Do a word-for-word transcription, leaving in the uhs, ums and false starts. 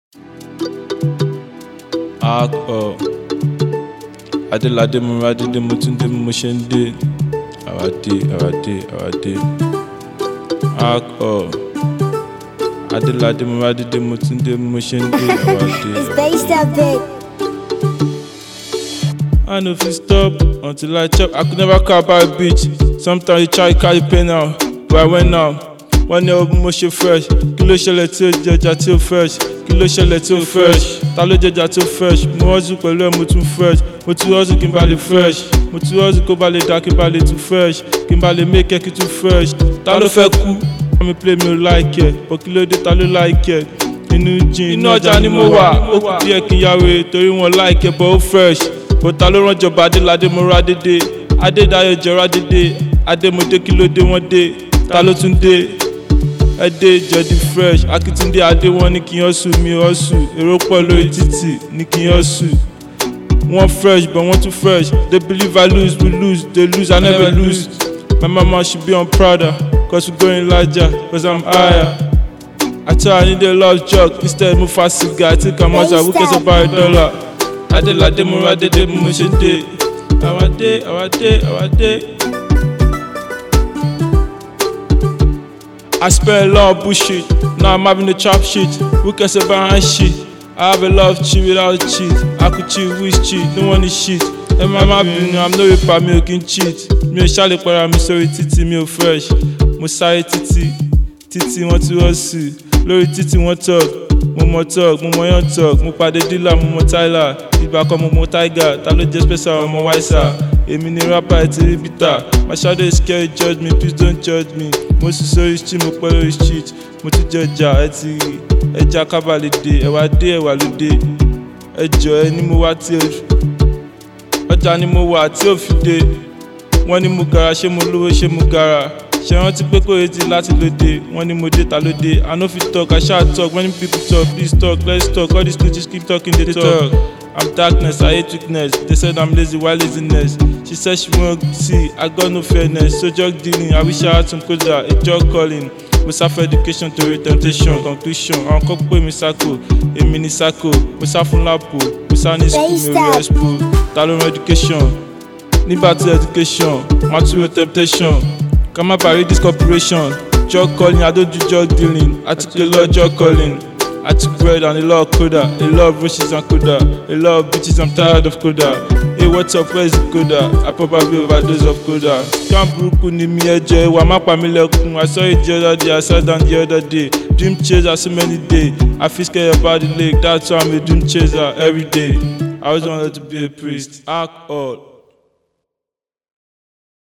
Akọ Adéládé mo rádédé mo tún dé mo ṣe ń dé. Àwádé àwádé àwádé. Akọ Adéládé mo rádédé mo tún dé mo ṣe ń dé. Àwádé It's based up big. I no fit stop until I chop. I could never cry about a bitch. Sometimes you try to carry pain out, but I went out. Wọ́n ní ọdún mo ṣe fresh. Kí ló ṣẹlẹ̀ tí ó jẹjà tí ó fresh? Kí ló ṣẹlẹ̀ tí ó fresh? Ta ló jẹjà tí ó fresh? Mo hustle pẹ̀lú ẹ̀ mo tún fresh. Mo tún hustle kí n bá lè fresh. Mo tún hustle kó bá lè dá kí n bá lè tún fresh. Kí n bá lè make ẹ̀ kí tún fresh. Ta ló fẹ́ kú? Mi play mi ò like ẹ̀. But kí ló dé ta ló like ẹ̀? Inú jìn inú ọjà ni mo wà. Ó kù díẹ̀ kí n yáwé torí wọn like ẹ̀ but ó fresh. But ta ló rán jọba Adéládé mo rádédé? Adédáyọ̀ jọ rádédé. Adémodé kí ló dé wọ́n dé? Ta ló tún dé? Ẹ dé jọdí fresh. Akíntúndé Adé wọ́n ní kí n hustle mi hustle. Èrò pọ̀ lórí títì ní kí n hustle. Wọ́n fresh but wọ́n too fresh. They believe I lose, we lose, they lose, I never lose. My mama should be on Prada, cause we going larger, cause I'm higher. I tell her I need a love jug, instead move fast cigar, I think I'm out, who cares about a dollar? Adéládé mo rádédé mo ṣe dé. Àwádé àwádé àwádé. I spent a lot of bullshit, now I'm having a trap shit. Who cares about hand shit? I have a love cheat without cheat. I could cheat, with cheat, no one is shit. I'm happy, I'm no rapper, me ò kí n cheat. Mi ò ṣàlè para mi sórí títì, mi ò fresh. Mo sáré títì, títì wọ́n ti hustle. Lórí títì wọ́n talk, mo mọ talk, mo mọ yan talk. Mo pàdé dealer, mo mọ Tyler. Ìgbà kan mo mọ Tiger, ta ló jẹ́ special ọmọ Wiser. Èmi ni rapper ẹ̀ ti rí bitter. My shadow is scary, judge me, please don't judge me. Mo sì sórí street, mo pẹ́ lórí street. Mo tún jẹ ẹja, ẹ ti rí. Ẹja kábàlì dé, ẹ̀wà dé ẹ̀wà ló dé. Ẹjọ́ ẹ ní mo wá tí o. Ọjà ni mo wà tí ò fi dé. Wọ́n ní mo gara, ṣé mo lówó, ṣé mo gara. Ṣé rántí pé kò retí láti lóde. Wọ́n ní mo dé ta lóde. I no fit talk, I shall talk. Many people talk, please talk, let's talk. All these snitches keep talking, they talk. I'm darkness, I hate weakness. They said I'm lazy, why laziness? She said she won't see, I got no fairness. So drug dealing, I wish I had some coda. A drug calling. Mo sá fún education torí temptation. Conclusion, àwọn kan pè mí sáko. Èmi ní sáko. Mo sá fún lápò. Mo sá ní school, mi ò rí expo. Ta ló rán education? Nígbà tí education, máa tún ro temptation. Ká má bàa rí this corporation. Drug calling, I don't do drug dealing. I took a lot of drug calling. I took bread and a lot of coda, a lot of roaches and coda, a lot of bitches, I'm tired of coda. Hey, what's up, where's the coda? I probably overdose of coda. Can't burúkú ni mi ẹjọ́ ìwà má pa mí lẹ́kún. I saw it the other day, I saw it down the other day. Dream chaser so many days. I feel scared about the lake, that's why I'm a dream chaser every day. I always wanted to be a priest. Alcohol.